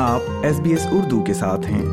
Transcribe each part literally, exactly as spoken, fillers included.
آپ S B S Urdu کے ساتھ ہیں۔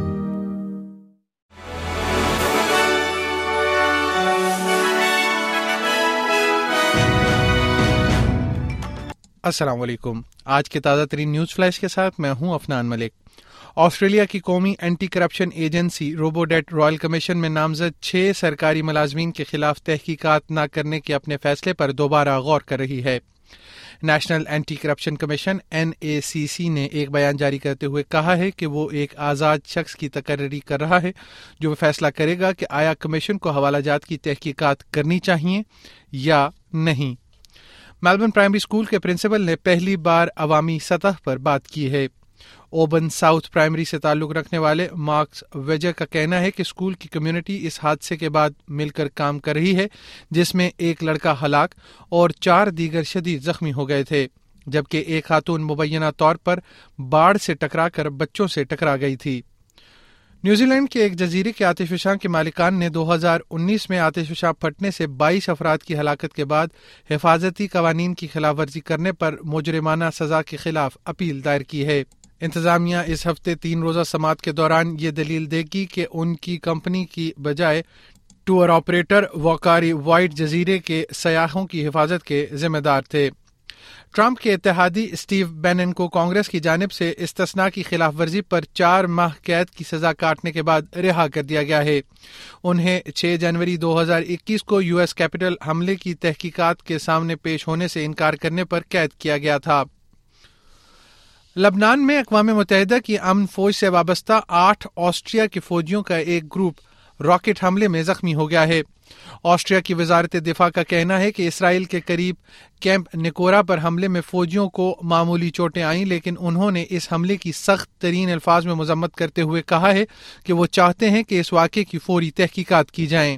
السلام علیکم۔ آج کے تازہ ترین نیوز فلیش کے ساتھ میں ہوں افنان ملک۔ آسٹریلیا کی قومی anti corruption agency robodebt royal commission میں نامزد چھ سرکاری ملازمین کے خلاف تحقیقات نہ کرنے کے اپنے فیصلے پر دوبارہ غور کر رہی ہے۔ National anti corruption commission N A C C نے ایک بیان جاری کرتے ہوئے کہا ہے کہ وہ ایک آزاد شخص کی تقرری کر رہا ہے جو وہ فیصلہ کرے گا کہ آیا کمیشن کو حوالہ جات کی تحقیقات کرنی چاہیے یا نہیں۔ میلبرن پرائمری اسکول کے پرنسپل نے پہلی بار عوامی سطح پر بات کی ہے۔ اوبن ساؤتھ پرائمری سے تعلق رکھنے والے مارکس ویجر کا کہنا ہے کہ اسکول کی کمیونٹی اس حادثے کے بعد مل کر کام کر رہی ہے جس میں ایک لڑکا ہلاک اور چار دیگر شدید زخمی ہو گئے تھے، جبکہ ایک خاتون مبینہ طور پر باڑ سے ٹکرا کر بچوں سے ٹکرا گئی تھی۔ نیوزی لینڈ کے ایک جزیرے کے آتش فشاں کے مالکان نے دو ہزار انیس میں آتش فشاں پھٹنے سے بائیس افراد کی ہلاکت کے بعد حفاظتی قوانین کی خلاف ورزی کرنے پر مجرمانہ سزا کے خلاف اپیل دائر کی ہے۔ انتظامیہ اس ہفتے تین روزہ سماعت کے دوران یہ دلیل دے گی کہ ان کی کمپنی کی بجائے ٹور آپریٹر وکاری وائٹ جزیرے کے سیاحوں کی حفاظت کے ذمہ دار تھے۔ ٹرمپ کے اتحادی اسٹیو بینن کو کانگریس کی جانب سے استثناء کی خلاف ورزی پر چار ماہ قید کی سزا کاٹنے کے بعد رہا کر دیا گیا ہے۔ انہیں چھ جنوری دو ہزار اکیس کو یو ایس کیپٹل حملے کی تحقیقات کے سامنے پیش ہونے سے انکار کرنے پر قید کیا گیا تھا۔ لبنان میں اقوام متحدہ کی امن فوج سے وابستہ آٹھ آسٹریا کے فوجیوں کا ایک گروپ راکٹ حملے میں زخمی ہو گیا ہے۔ آسٹریا کی وزارت دفاع کا کہنا ہے کہ اسرائیل کے قریب کیمپ نکورا پر حملے میں فوجیوں کو معمولی چوٹیں آئیں، لیکن انہوں نے اس حملے کی سخت ترین الفاظ میں مذمت کرتے ہوئے کہا ہے کہ وہ چاہتے ہیں کہ اس واقعے کی فوری تحقیقات کی جائیں۔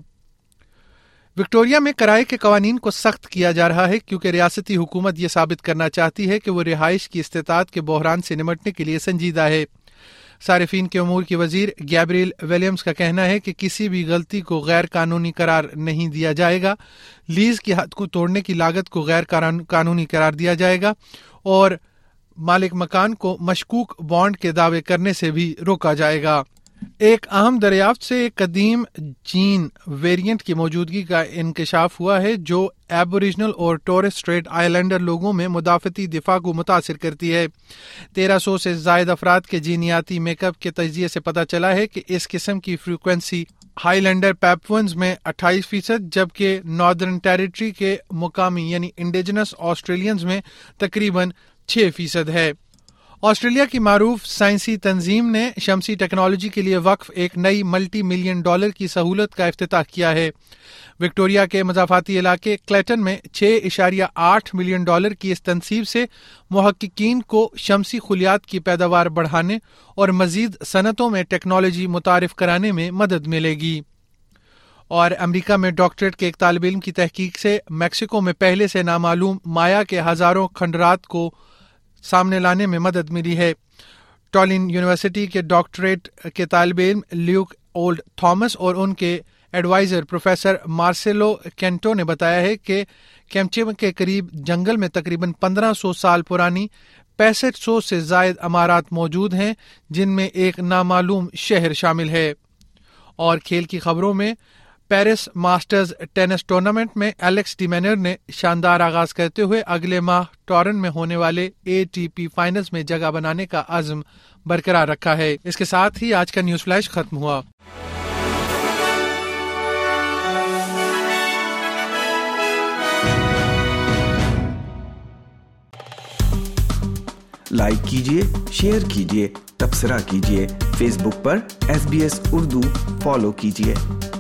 وکٹوریا میں کرائے کے قوانین کو سخت کیا جا رہا ہے کیونکہ ریاستی حکومت یہ ثابت کرنا چاہتی ہے کہ وہ رہائش کی استطاعت کے بحران سے نمٹنے کے لیے سنجیدہ ہے۔ صارفین کے امور کی وزیر گیبریل ولیمز کا کہنا ہے کہ کسی بھی غلطی کو غیر قانونی قرار نہیں دیا جائے گا، لیز کی حد کو توڑنے کی لاگت کو غیر قانونی قرار دیا جائے گا اور مالک مکان کو مشکوک بانڈ کے دعوے کرنے سے بھی روکا جائے گا۔ ایک اہم دریافت سے ایک قدیم جین ویریئنٹ کی موجودگی کا انکشاف ہوا ہے جو ایبوریجنل اور ٹورس اسٹریٹ آئی لینڈر لوگوں میں مدافعتی دفاع کو متاثر کرتی ہے۔ تیرہ سو سے زائد افراد کے جینیاتی میک اپ کے تجزیے سے پتہ چلا ہے کہ اس قسم کی فریکوینسی ہائی لینڈر پیپونز میں اٹھائیس فیصد جبکہ ناردرن ٹیریٹری کے مقامی یعنی انڈیجنس آسٹریلینز میں تقریباً چھ فیصد ہے۔ آسٹریلیا کی معروف سائنسی تنظیم نے شمسی ٹیکنالوجی کے لیے وقف ایک نئی ملٹی ملین ڈالر کی سہولت کا افتتاح کیا ہے۔ وکٹوریا کے مضافاتی علاقے کلیٹن میں چھ اشاریہ آٹھ ملین ڈالر کی اس تنصیب سے محققین کو شمسی خلیات کی پیداوار بڑھانے اور مزید صنعتوں میں ٹیکنالوجی متعارف کرانے میں مدد ملے گی۔ اور امریکہ میں ڈاکٹریٹ کے ایک طالب علم کی تحقیق سے میکسیکو میں پہلے سے نامعلوم مایا کے ہزاروں کھنڈرات کو سامنے لانے میں مدد ملی ہے۔ ٹولین یونیورسٹی کے ڈاکٹریٹ کے طالب علم لیوک اولڈ تھامس اور ان کے ایڈوائزر پروفیسر مارسیلو کینٹو نے بتایا ہے کہ کیمچے کے قریب جنگل میں تقریباً پندرہ سو سال پرانی پینسٹھ سو سے زائد عمارات موجود ہیں جن میں ایک نامعلوم شہر شامل ہے۔ اور کھیل کی خبروں میں پیرس ماسٹرز ٹینس ٹورنامنٹ میں ایلیکس ڈی مینر نے شاندار آغاز کرتے ہوئے اگلے ماہ ٹورن میں ہونے والے اے ٹی پی فائنلز میں جگہ بنانے کا عزم برقرار رکھا ہے۔ اس کے ساتھ ہی آج کا نیوز فلیش ختم ہوا۔ لائک کیجیے، شیئر کیجیے، تبصرہ کیجیے، فیس بک پر S B S Urdu follow کیجیے۔